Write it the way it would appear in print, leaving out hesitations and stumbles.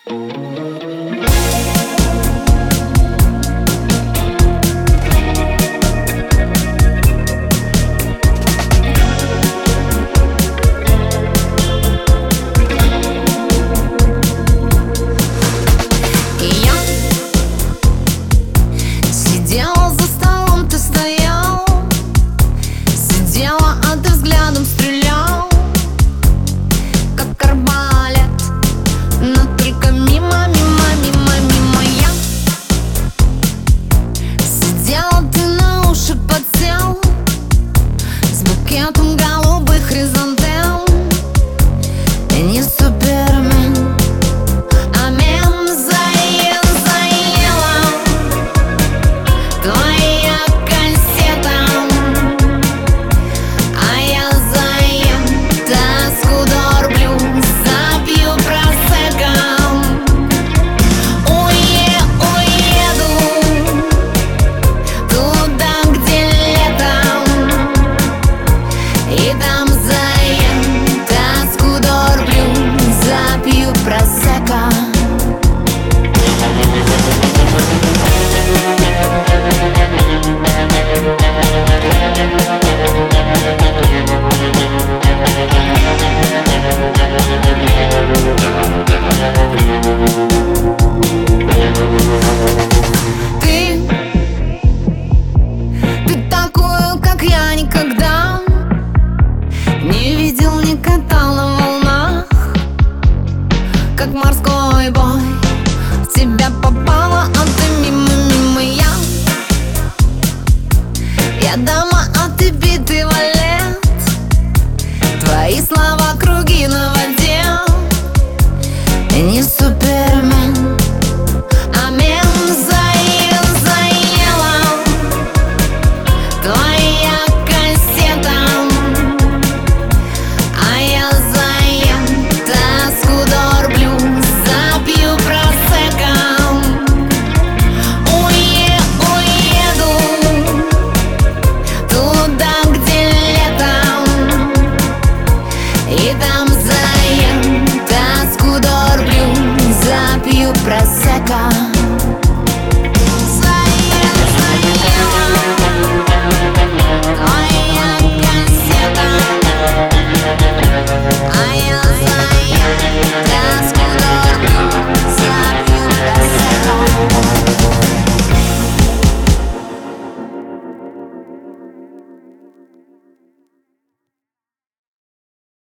Сидела за столом, ты стоял, сидела, а ты взглядом стрелял, как арбалет, но только мимо, мимо, мимо, мимо. Я сидела, ты на уши подсел с букетом голубых хризантем. И не супермен, а мем. Заела твоя кассета, а я заем тоску дорблю, запью просекко. Уеду туда, где летом, и там заем тоску дорблю, запью просекко. Ты такую, как я, никогда не видел, не катал на волнах, как морской бой. В тебя попала, а ты мимо, мимо. Я дама, а ты битый валет. Твои слова круги на воде. Не супермен,